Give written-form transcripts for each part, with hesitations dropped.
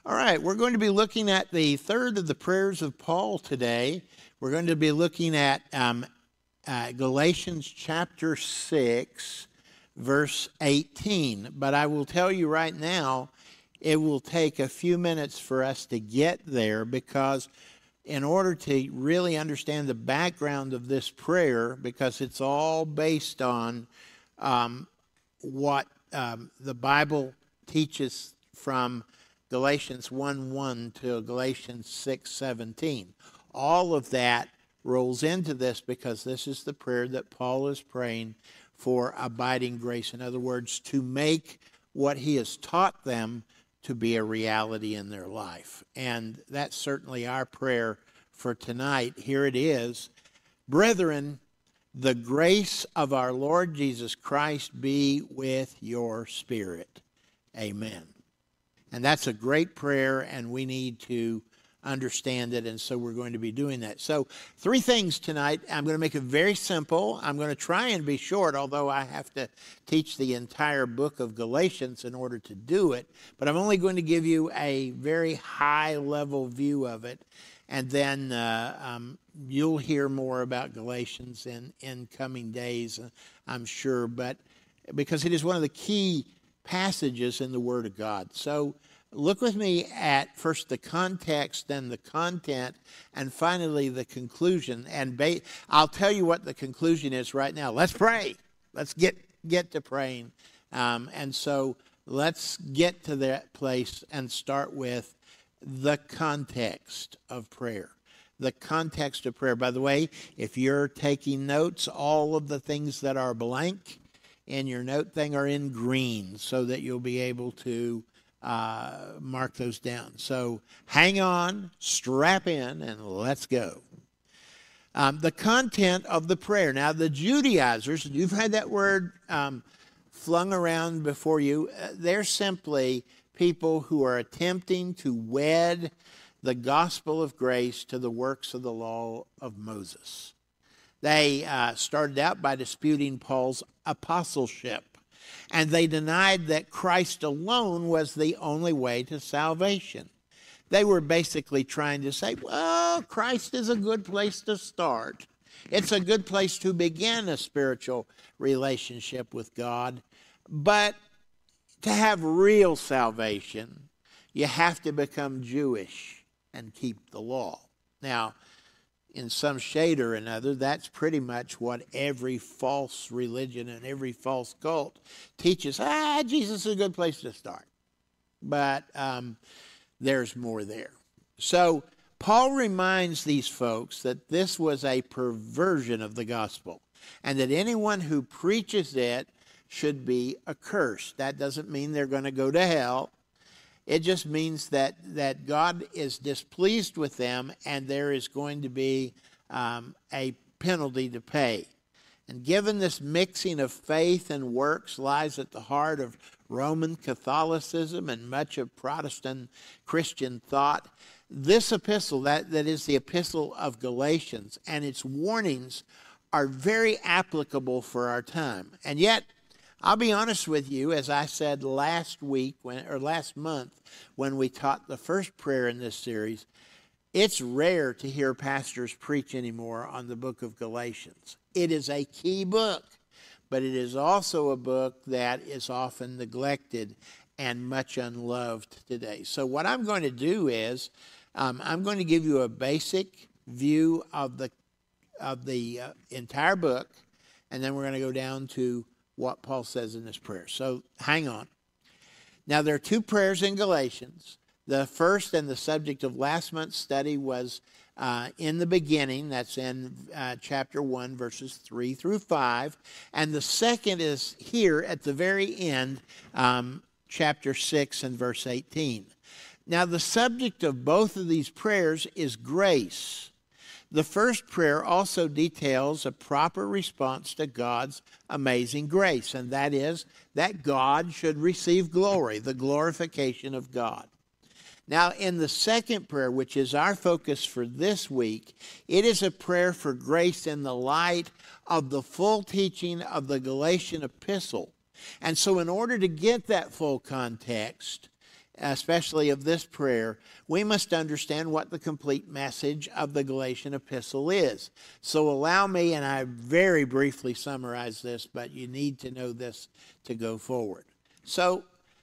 All right, we're going to be looking at the third of the prayers of Paul today. We're going to be looking at Galatians chapter 6, verse 18. But I will tell you right now, it will take a few minutes for us to get there, because in order to really understand the background of this prayer, because it's all based on what the Bible teaches from Galatians 1:1 to Galatians 6:17. All of that rolls into this, because this is the prayer that Paul is praying for abiding grace. In other words, to make what he has taught them to be a reality in their life. And that's certainly our prayer for tonight. Here it is. Brethren, the grace of our Lord Jesus Christ be with your spirit. Amen. And that's a great prayer, and we need to understand it, and so we're going to be doing that. So 3 things tonight. I'm going to make it very simple. I'm going to try and be short, although I have to teach the entire book of Galatians in order to do it. But I'm only going to give you a very high-level view of it, and then you'll hear more about Galatians in coming days, I'm sure, but because it is one of the key passages in the Word of God. So look with me at first the context, then the content, and finally the conclusion. And I'll tell you what the conclusion is right now. Let's pray. Let's get to praying. And so let's get to that place and start with the context of prayer. The context of prayer. By the way, if you're taking notes, all of the things that are blank in your note thing are in green, so that you'll be able to mark those down. So hang on, strap in, and let's go. The content of the prayer. Now, the Judaizers, you've had that word flung around before you. They're simply people who are attempting to wed the gospel of grace to the works of the law of Moses. They started out by disputing Paul's apostleship, and they denied that Christ alone was the only way to salvation. They were basically trying to say, well, Christ is a good place to start. It's a good place to begin a spiritual relationship with God. But to have real salvation, you have to become Jewish and keep the law. Now, in some shade or another, that's pretty much what every false religion and every false cult teaches. Jesus is a good place to start. But there's more there. So Paul reminds these folks that this was a perversion of the gospel, and that anyone who preaches it should be accursed. That doesn't mean they're going to go to hell. It just means that God is displeased with them, and there is going to be a penalty to pay. And given this mixing of faith and works lies at the heart of Roman Catholicism and much of Protestant Christian thought, this epistle, that is the epistle of Galatians, and its warnings are very applicable for our time. And yet, I'll be honest with you, as I said last month when we taught the first prayer in this series, it's rare to hear pastors preach anymore on the book of Galatians. It is a key book, but it is also a book that is often neglected and much unloved today. So what I'm going to do is I'm going to give you a basic view of the entire book, and then we're going to go down to what Paul says in this prayer. So hang on. Now, there are 2 prayers in Galatians. The first, and the subject of last month's study, was in the beginning. That's in chapter 1, verses 3 through 5. And the second is here at the very end, chapter 6 and verse 18. Now, the subject of both of these prayers is grace. The first prayer also details a proper response to God's amazing grace, and that is that God should receive glory, the glorification of God. Now, in the second prayer, which is our focus for this week, it is a prayer for grace in the light of the full teaching of the Galatian epistle. And so in order to get that full context, especially of this prayer, we must understand what the complete message of the Galatian epistle is. So allow me, and I very briefly summarize this, but you need to know this to go forward. So,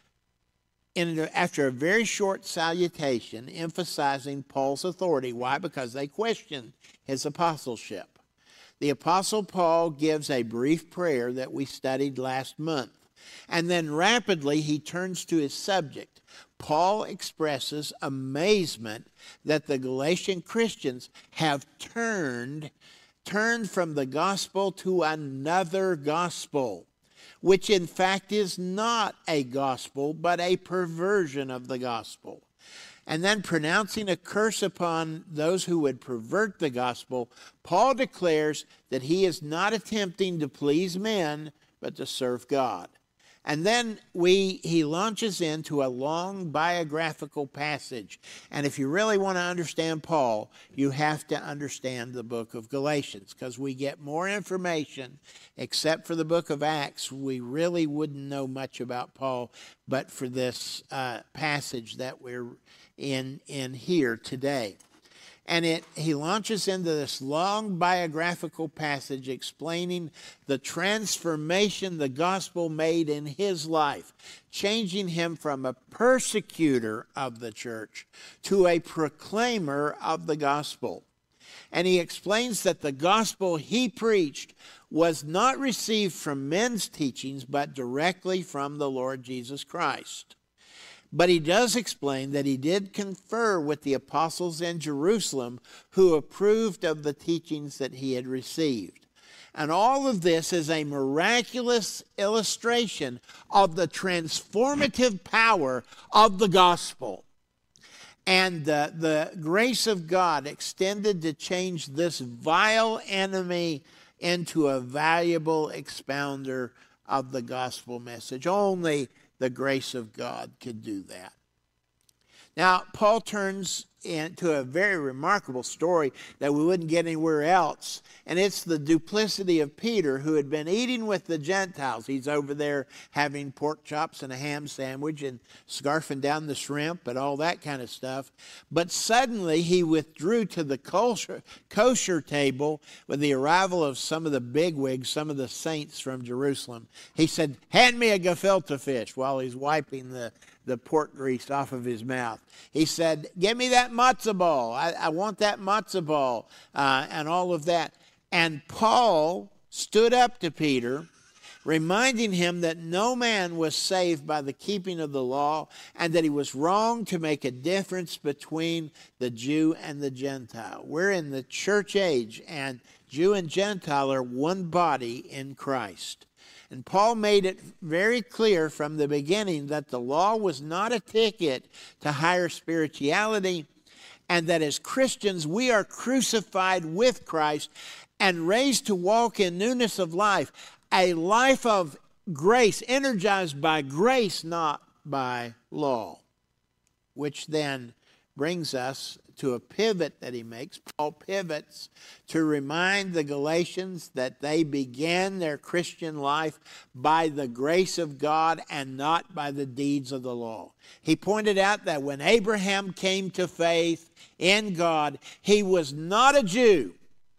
after a very short salutation emphasizing Paul's authority, why? Because they questioned his apostleship. The Apostle Paul gives a brief prayer that we studied last month, and then rapidly he turns to his subject. Paul expresses amazement that the Galatian Christians have turned from the gospel to another gospel, which in fact is not a gospel, but a perversion of the gospel. And then pronouncing a curse upon those who would pervert the gospel, Paul declares that he is not attempting to please men, but to serve God. And then he launches into a long biographical passage. And if you really want to understand Paul, you have to understand the book of Galatians, because we get more information. Except for the book of Acts, we really wouldn't know much about Paul, but for this passage that we're in here today. And he launches into this long biographical passage explaining the transformation the gospel made in his life, changing him from a persecutor of the church to a proclaimer of the gospel. And he explains that the gospel he preached was not received from men's teachings, but directly from the Lord Jesus Christ. But he does explain that he did confer with the apostles in Jerusalem who approved of the teachings that he had received. And all of this is a miraculous illustration of the transformative power of the gospel. And the grace of God extended to change this vile enemy into a valuable expounder of the gospel message. Only the grace of God could do that. Now, Paul turns into a very remarkable story that we wouldn't get anywhere else. And it's the duplicity of Peter, who had been eating with the Gentiles. He's over there having pork chops and a ham sandwich and scarfing down the shrimp and all that kind of stuff. But suddenly he withdrew to the kosher table with the arrival of some of the bigwigs, some of the saints from Jerusalem. He said, "Hand me a gefilte fish," while he's wiping the pork grease off of his mouth. He said, "Give me that matzah ball. I want that matzah ball," and all of that. And Paul stood up to Peter, reminding him that no man was saved by the keeping of the law, and that he was wrong to make a difference between the Jew and the Gentile. We're in the church age, and Jew and Gentile are one body in Christ. And Paul made it very clear from the beginning that the law was not a ticket to higher spirituality, and that as Christians we are crucified with Christ and raised to walk in newness of life, a life of grace, energized by grace, not by law. Which then brings us to a pivot that he makes. Paul pivots to remind the Galatians that they began their Christian life by the grace of God and not by the deeds of the law. He pointed out that when Abraham came to faith in God, he was not a Jew,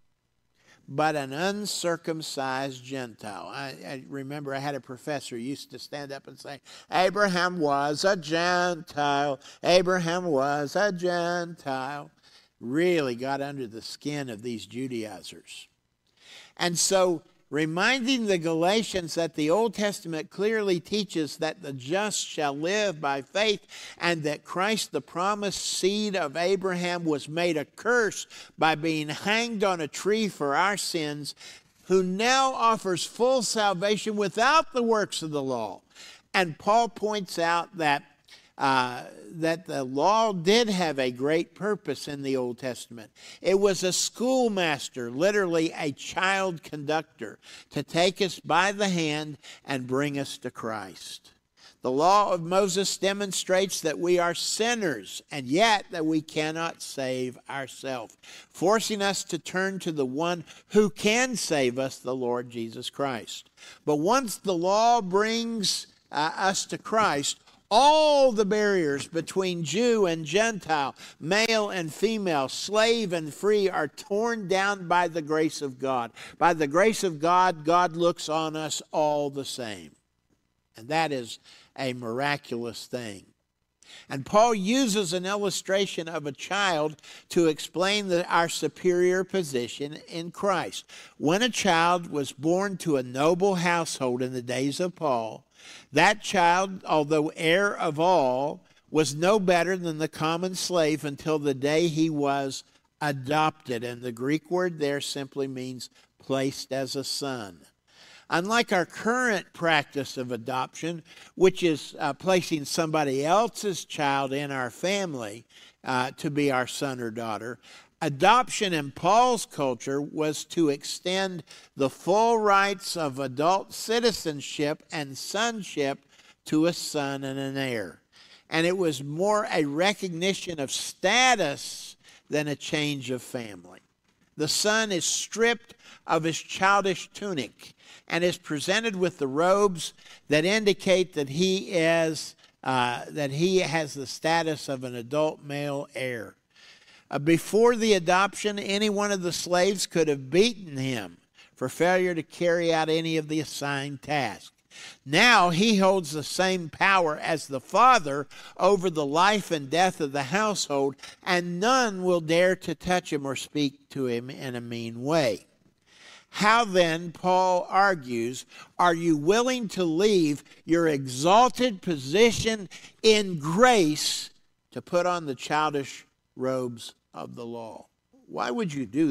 but an uncircumcised Gentile. I remember I had a professor who used to stand up and say, "Abraham was a Gentile. Abraham was a Gentile." Really got under the skin of these Judaizers. And so, reminding the Galatians that the Old Testament clearly teaches that the just shall live by faith, and that Christ, the promised seed of Abraham, was made a curse by being hanged on a tree for our sins, who now offers full salvation without the works of the law. And Paul points out that the law did have a great purpose in the Old Testament. It was a schoolmaster, literally a child conductor, to take us by the hand and bring us to Christ. The law of Moses demonstrates that we are sinners, and yet that we cannot save ourselves, forcing us to turn to the one who can save us, the Lord Jesus Christ. But once the law brings us to Christ, All the barriers between Jew and Gentile, male and female, slave and free are torn down by the grace of God. By the grace of God, God looks on us all the same. And that is a miraculous thing. And Paul uses an illustration of a child to explain our superior position in Christ. When a child was born to a noble household in the days of Paul, that child, although heir of all, was no better than the common slave until the day he was adopted. And the Greek word there simply means placed as a son. Unlike our current practice of adoption, which is placing somebody else's child in our family to be our son or daughter, adoption in Paul's culture was to extend the full rights of adult citizenship and sonship to a son and an heir. And it was more a recognition of status than a change of family. The son is stripped of his childish tunic and is presented with the robes that indicate that he has the status of an adult male heir. Before the adoption, any one of the slaves could have beaten him for failure to carry out any of the assigned tasks. Now he holds the same power as the father over the life and death of the household, and none will dare to touch him or speak to him in a mean way. How then, Paul argues, are you willing to leave your exalted position in grace to put on the childish robes of the law? Why would you do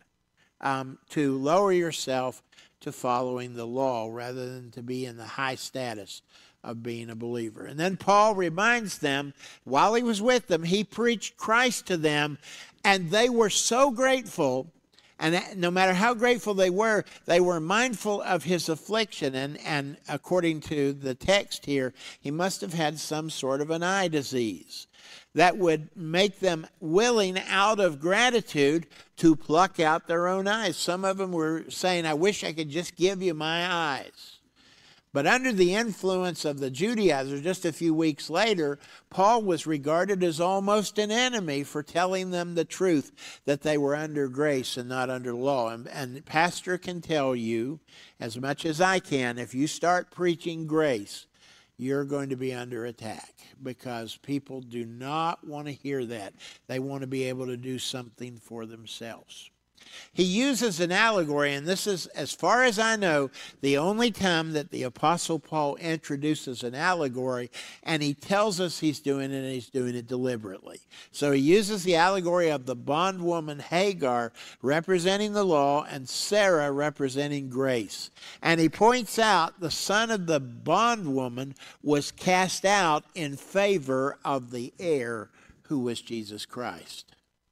that? To lower yourself to following the law rather than to be in the high status of being a believer. And then Paul reminds them, while he was with them, he preached Christ to them, and they were so grateful. And no matter how grateful they were mindful of his affliction. And according to the text here, he must have had some sort of an eye disease that would make them willing, out of gratitude, to pluck out their own eyes. Some of them were saying, I wish I could just give you my eyes. But under the influence of the Judaizers, just a few weeks later, Paul was regarded as almost an enemy for telling them the truth, that they were under grace and not under law. And Pastor can tell you, as much as I can, if you start preaching grace, you're going to be under attack, because people do not want to hear that. They want to be able to do something for themselves. He uses an allegory, and this is, as far as I know, the only time that the Apostle Paul introduces an allegory, and he tells us he's doing it, and he's doing it deliberately. So he uses the allegory of the bondwoman Hagar representing the law and Sarah representing grace. And he points out the son of the bondwoman was cast out in favor of the heir, who was Jesus Christ.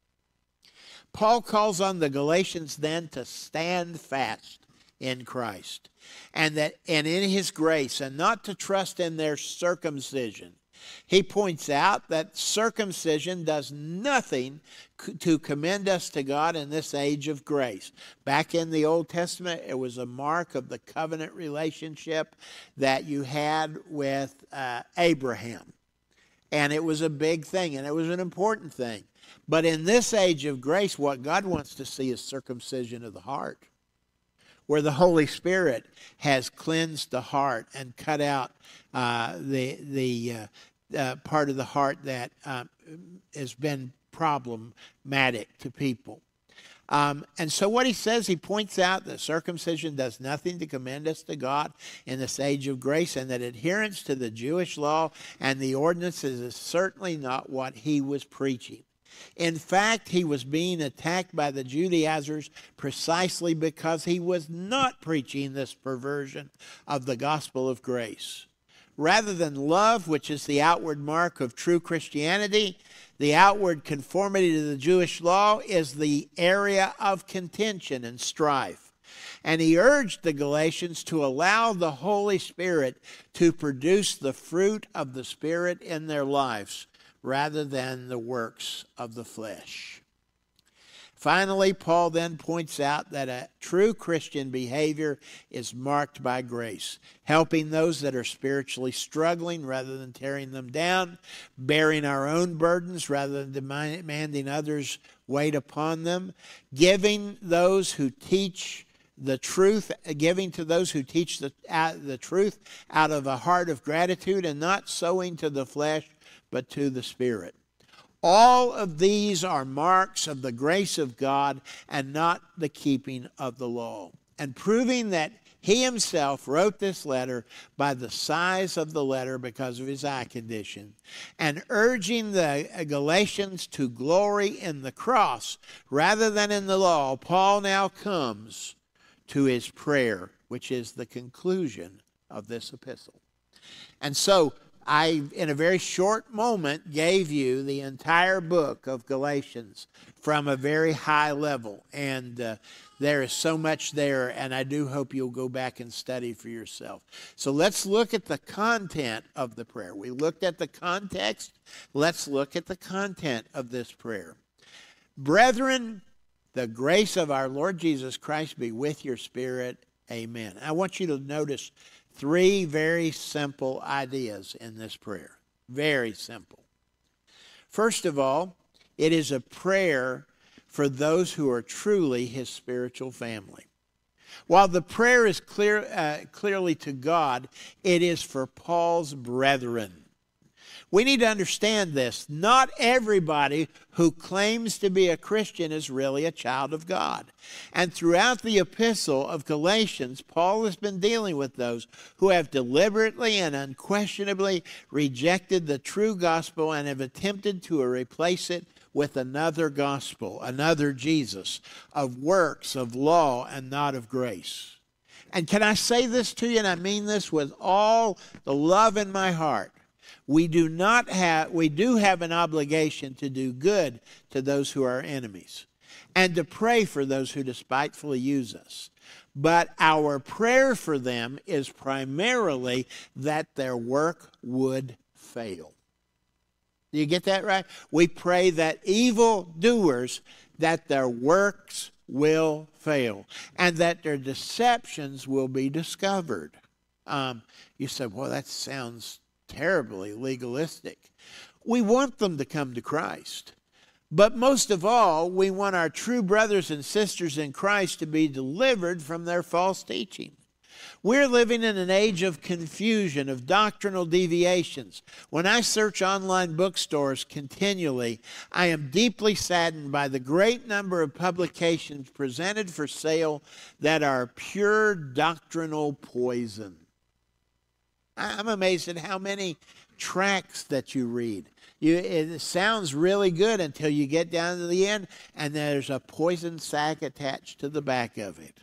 Paul calls on the Galatians then to stand fast in Christ and in his grace, and not to trust in their circumcision. He points out that circumcision does nothing to commend us to God in this age of grace. Back in the Old Testament, it was a mark of the covenant relationship that you had with Abraham. And it was a big thing, and it was an important thing. But in this age of grace, what God wants to see is circumcision of the heart, where the Holy Spirit has cleansed the heart and cut out the part of the heart that has been problematic to people. And so what he says, he points out that circumcision does nothing to commend us to God in this age of grace, and that adherence to the Jewish law and the ordinances is certainly not what he was preaching. In fact, he was being attacked by the Judaizers precisely because he was not preaching this perversion of the gospel of grace. Rather than love, which is the outward mark of true Christianity, the outward conformity to the Jewish law is the area of contention and strife. And he urged the Galatians to allow the Holy Spirit to produce the fruit of the Spirit in their lives, rather than the works of the flesh. Finally, Paul then points out that a true Christian behavior is marked by grace, helping those that are spiritually struggling rather than tearing them down, bearing our own burdens rather than demanding others' weight upon them, giving those who teach the truth, giving to those who teach the truth out of a heart of gratitude, and not sowing to the flesh but to the Spirit. All of these are marks of the grace of God and not the keeping of the law, and proving that he himself wrote this letter by the size of the letter because of his eye condition, and urging the Galatians to glory in the cross rather than in the law. Paul now comes to his prayer, which is the conclusion of this epistle. And so I, in a very short moment, gave you the entire book of Galatians from a very high level. And there is so much there, and I do hope you'll go back and study for yourself. So let's look at the content of the prayer. We looked at the context. Let's look at the content of this prayer. Brethren, the grace of our Lord Jesus Christ be with your spirit. Amen. I want you to notice three very simple ideas in this prayer. Very simple. First of all, it is a prayer for those who are truly his spiritual family. While the prayer is clearly to God, it is for Paul's brethren. We need to understand this. Not everybody who claims to be a Christian is really a child of God. And throughout the epistle of Galatians, Paul has been dealing with those who have deliberately and unquestionably rejected the true gospel and have attempted to replace it with another gospel, another Jesus, of works, of law, and not of grace. And can I say this to you, and I mean this with all the love in my heart. We do have an obligation to do good to those who are enemies and to pray for those who despitefully use us. But our prayer for them is primarily that their work would fail. Do you get that right? We pray that evil doers, that their works will fail and that their deceptions will be discovered. You said, well, that sounds terribly legalistic. We want them to come to Christ. But most of all, we want our true brothers and sisters in Christ to be delivered from their false teaching. We're living in an age of confusion, of doctrinal deviations. When I search online bookstores continually, I am deeply saddened by the great number of publications presented for sale that are pure doctrinal poison. I'm amazed at how many tracts that you read. It sounds really good until you get down to the end, and there's a poison sac attached to the back of it.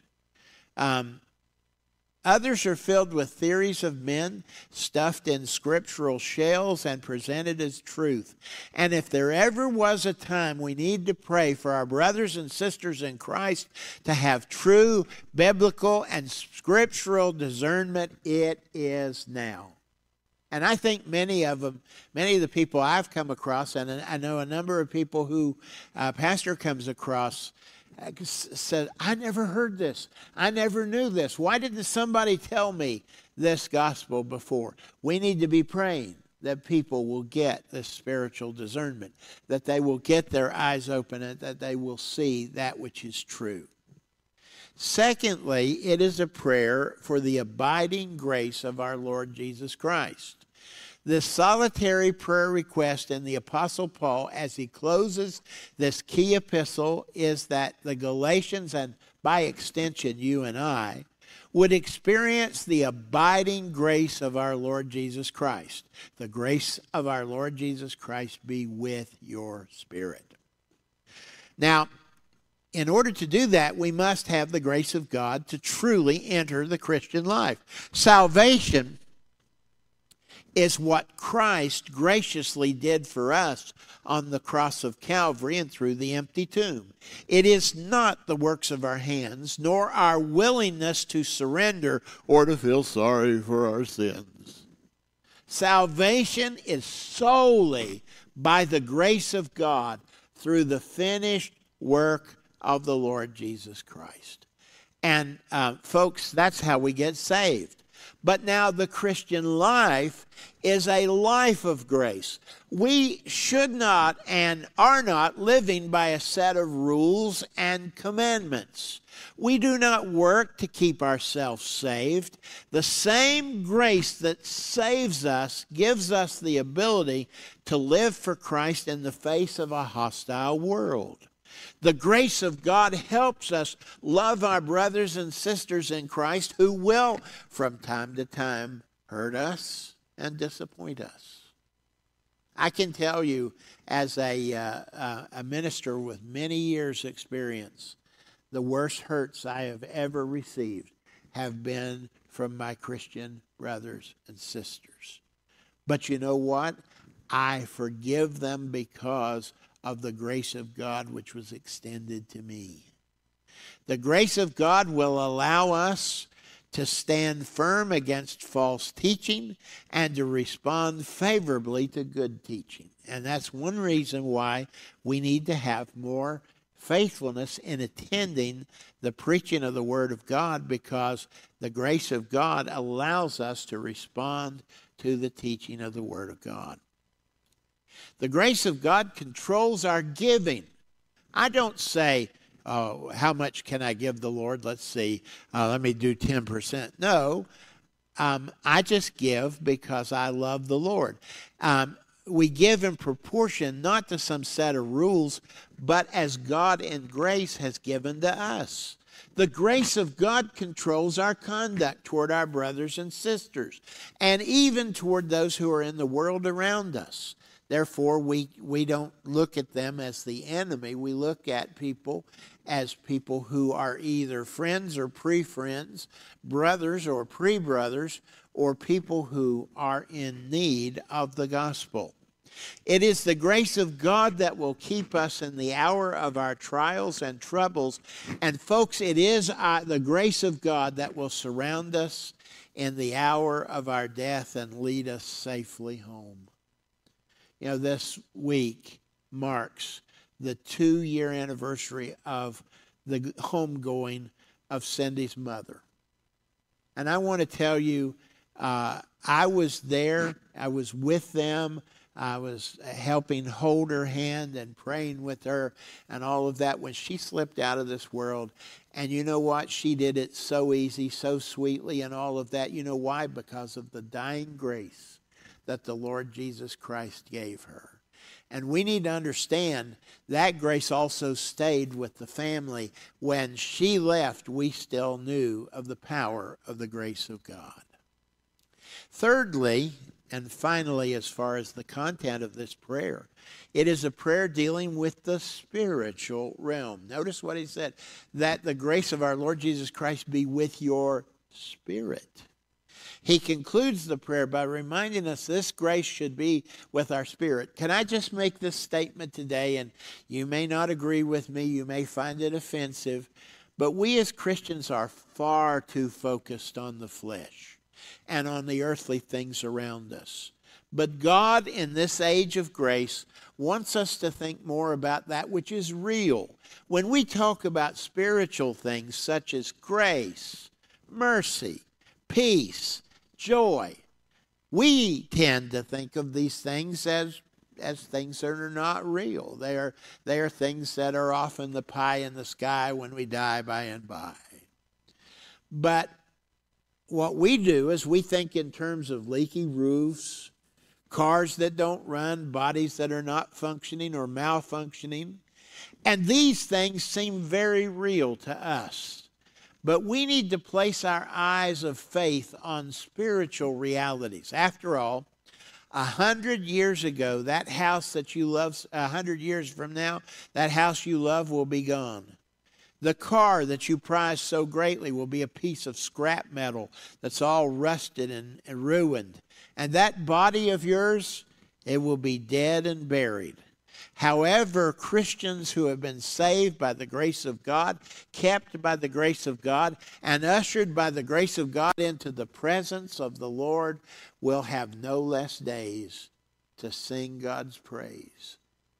Others are filled with theories of men, stuffed in scriptural shells and presented as truth. And if there ever was a time we need to pray for our brothers and sisters in Christ to have true biblical and scriptural discernment, it is now. And I think many of the people I've come across, and I know a number of people who Pastor comes across, said, I never heard this. I never knew this. Why didn't somebody tell me this gospel before? We need to be praying that people will get this spiritual discernment, that they will get their eyes open, and that they will see that which is true. Secondly, it is a prayer for the abiding grace of our Lord Jesus Christ. This solitary prayer request in the Apostle Paul as he closes this key epistle is that the Galatians, and by extension you and I, would experience the abiding grace of our Lord Jesus Christ. The grace of our Lord Jesus Christ be with your spirit. Now, in order to do that, we must have the grace of God to truly enter the Christian life. Salvation is what Christ graciously did for us on the cross of Calvary and through the empty tomb. It is not the works of our hands, nor our willingness to surrender or to feel sorry for our sins. Salvation is solely by the grace of God through the finished work of the Lord Jesus Christ. And folks, that's how we get saved. But now the Christian life is a life of grace. We should not and are not living by a set of rules and commandments. We do not work to keep ourselves saved. The same grace that saves us gives us the ability to live for Christ in the face of a hostile world. The grace of God helps us love our brothers and sisters in Christ who will, from time to time, hurt us and disappoint us. I can tell you, as a minister with many years' experience, the worst hurts I have ever received have been from my Christian brothers and sisters. But you know what? I forgive them because of the grace of God which was extended to me. The grace of God will allow us to stand firm against false teaching and to respond favorably to good teaching. And that's one reason why we need to have more faithfulness in attending the preaching of the Word of God, because the grace of God allows us to respond to the teaching of the Word of God. The grace of God controls our giving. I don't say, oh, how much can I give the Lord? Let's see, let me do 10%. No, I just give because I love the Lord. We give in proportion, not to some set of rules, but as God in grace has given to us. The grace of God controls our conduct toward our brothers and sisters, and even toward those who are in the world around us. Therefore, we don't look at them as the enemy. We look at people as people who are either friends or pre-friends, brothers or pre-brothers, or people who are in need of the gospel. It is the grace of God that will keep us in the hour of our trials and troubles. And folks, it is the grace of God that will surround us in the hour of our death and lead us safely home. You know, this week marks the 2-year anniversary of the homegoing of Cindy's mother. And I want to tell you, I was there. I was with them. I was helping hold her hand and praying with her and all of that when she slipped out of this world. And you know what? She did it so easy, so sweetly, and all of that. You know why? Because of the dying grace that the Lord Jesus Christ gave her. And we need to understand that grace also stayed with the family. When she left, we still knew of the power of the grace of God. Thirdly, and finally, as far as the content of this prayer, it is a prayer dealing with the spiritual realm. Notice what he said, that the grace of our Lord Jesus Christ be with your spirit. He concludes the prayer by reminding us this grace should be with our spirit. Can I just make this statement today? And you may not agree with me. You may find it offensive. But we as Christians are far too focused on the flesh and on the earthly things around us. But God, in this age of grace, wants us to think more about that which is real. When we talk about spiritual things such as grace, mercy, peace, joy, we tend to think of these things as things that are not real. They are things that are often the pie in the sky when we die by and by. But what we do is we think in terms of leaky roofs, cars that don't run, bodies that are not functioning or malfunctioning. And these things seem very real to us. But we need to place our eyes of faith on spiritual realities. After all, 100 years ago, that house that you love, 100 years from now, that house you love will be gone. The car that you prize so greatly will be a piece of scrap metal that's all rusted and ruined. And that body of yours, it will be dead and buried. However, Christians who have been saved by the grace of God, kept by the grace of God, and ushered by the grace of God into the presence of the Lord will have no less days to sing God's praise.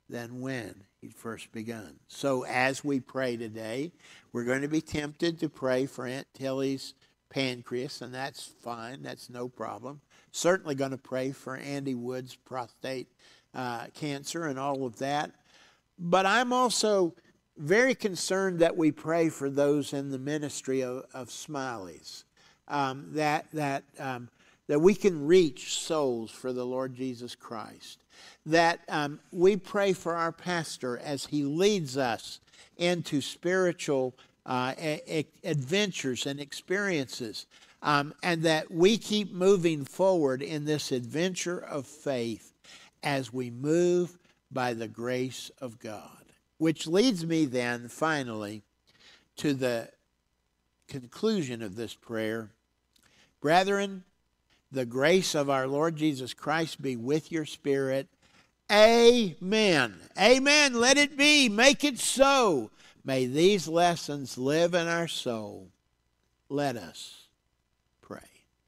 than when he first begun. So as we pray today, we're going to be tempted to pray for Aunt Tilly's pancreas, and that's fine. That's no problem. Certainly going to pray for Andy Wood's prostate cancer and all of that. But I'm also very concerned that we pray for those in the ministry of Smileys, that we can reach souls for the Lord Jesus Christ, that we pray for our pastor as he leads us into spiritual adventures and experiences, and that we keep moving forward in this adventure of faith as we move by the grace of God. Which leads me then, finally, to the conclusion of this prayer. Brethren, the grace of our Lord Jesus Christ be with your spirit. Amen. Amen. Let it be. Make it so. May these lessons live in our soul. Let us pray.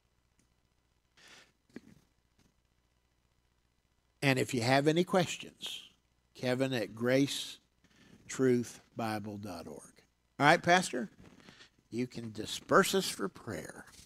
And if you have any questions, Kevin at GraceTruthBible.org. All right, Pastor, you can disperse us for prayer.